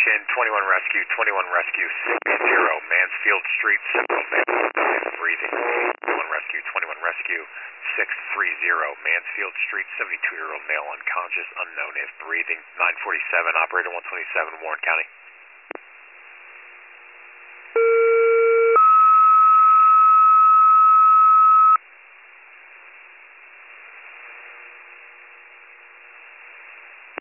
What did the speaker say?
21 Rescue, 60 Mansfield Street, Central Mansfield, breathing. 21 Rescue, 630 Mansfield Street, 72-year-old male unconscious, unknown if breathing. 947, operator 127, Warren County.